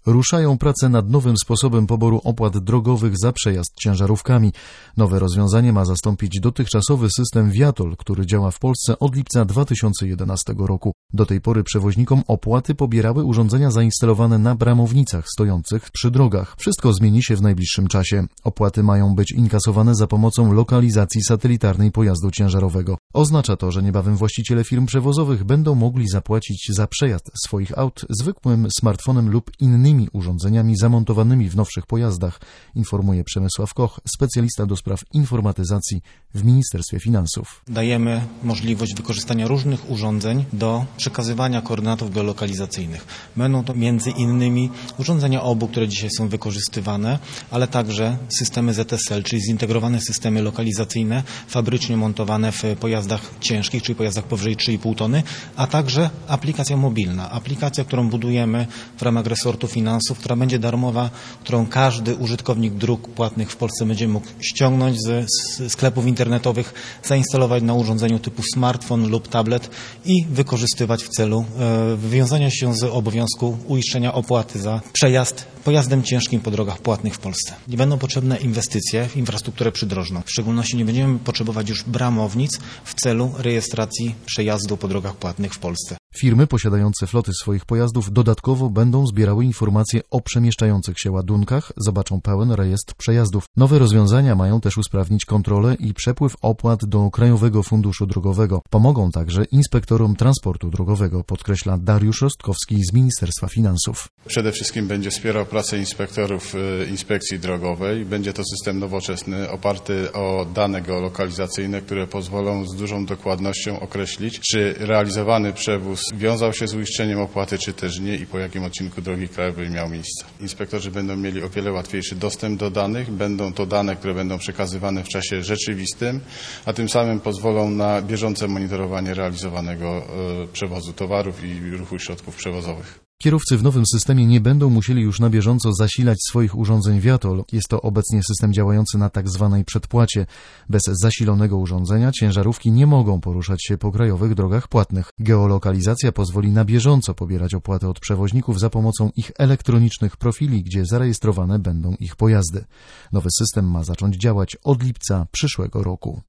Ruszają prace nad nowym sposobem poboru opłat drogowych za przejazd ciężarówkami. Nowe rozwiązanie ma zastąpić dotychczasowy system ViaTOLL, który działa w Polsce od lipca 2011 roku. Do tej pory przewoźnikom opłaty pobierały urządzenia zainstalowane na bramownicach stojących przy drogach. Wszystko zmieni się w najbliższym czasie. Opłaty mają być inkasowane za pomocą lokalizacji satelitarnej pojazdu ciężarowego. Oznacza to, że niebawem właściciele firm przewozowych będą mogli zapłacić za przejazd swoich aut zwykłym smartfonem lub innymi urządzeniami zamontowanymi w nowszych pojazdach, informuje Przemysław Koch, specjalista do spraw informatyzacji w Ministerstwie Finansów. Dajemy możliwość wykorzystania różnych urządzeń do przekazywania koordynatów geolokalizacyjnych. Będą to między innymi urządzenia OBU, które dzisiaj są wykorzystywane, ale także systemy ZSL, czyli zintegrowane systemy lokalizacyjne, fabrycznie montowane w pojazdach ciężkich, czyli pojazdach powyżej 3,5 tony, a także aplikacja mobilna. Aplikacja, którą budujemy w ramach resortu finansów, która będzie darmowa, którą każdy użytkownik dróg płatnych w Polsce będzie mógł ściągnąć ze sklepów internetowych, zainstalować na urządzeniu typu smartfon lub tablet i wykorzystywać w celu wywiązania się z obowiązku uiszczenia opłaty za przejazd pojazdem ciężkim po drogach płatnych w Polsce. Nie będą potrzebne inwestycje w infrastrukturę przydrożną. W szczególności nie będziemy potrzebować już bramownic w celu rejestracji przejazdu po drogach płatnych w Polsce. Firmy posiadające floty swoich pojazdów dodatkowo będą zbierały informacje o przemieszczających się ładunkach, zobaczą pełen rejestr przejazdów. Nowe rozwiązania mają też usprawnić kontrolę i przepływ opłat do Krajowego Funduszu Drogowego. Pomogą także inspektorom transportu drogowego, podkreśla Dariusz Rostkowski z Ministerstwa Finansów. Przede wszystkim będzie wspierał pracę inspektorów inspekcji drogowej. Będzie to system nowoczesny, oparty o dane geolokalizacyjne, które pozwolą z dużą dokładnością określić, czy realizowany przewóz wiązał się z uiszczeniem opłaty, czy też nie i po jakim odcinku drogi krajowej miał miejsce. Inspektorzy będą mieli o wiele łatwiejszy dostęp do danych. Będą to dane, które będą przekazywane w czasie rzeczywistym, a tym samym pozwolą na bieżące monitorowanie realizowanego przewozu towarów i ruchu środków przewozowych. Kierowcy w nowym systemie nie będą musieli już na bieżąco zasilać swoich urządzeń ViaTOLL. Jest to obecnie system działający na tzw. przedpłacie. Bez zasilonego urządzenia ciężarówki nie mogą poruszać się po krajowych drogach płatnych. Geolokalizacja pozwoli na bieżąco pobierać opłaty od przewoźników za pomocą ich elektronicznych profili, gdzie zarejestrowane będą ich pojazdy. Nowy system ma zacząć działać od lipca przyszłego roku.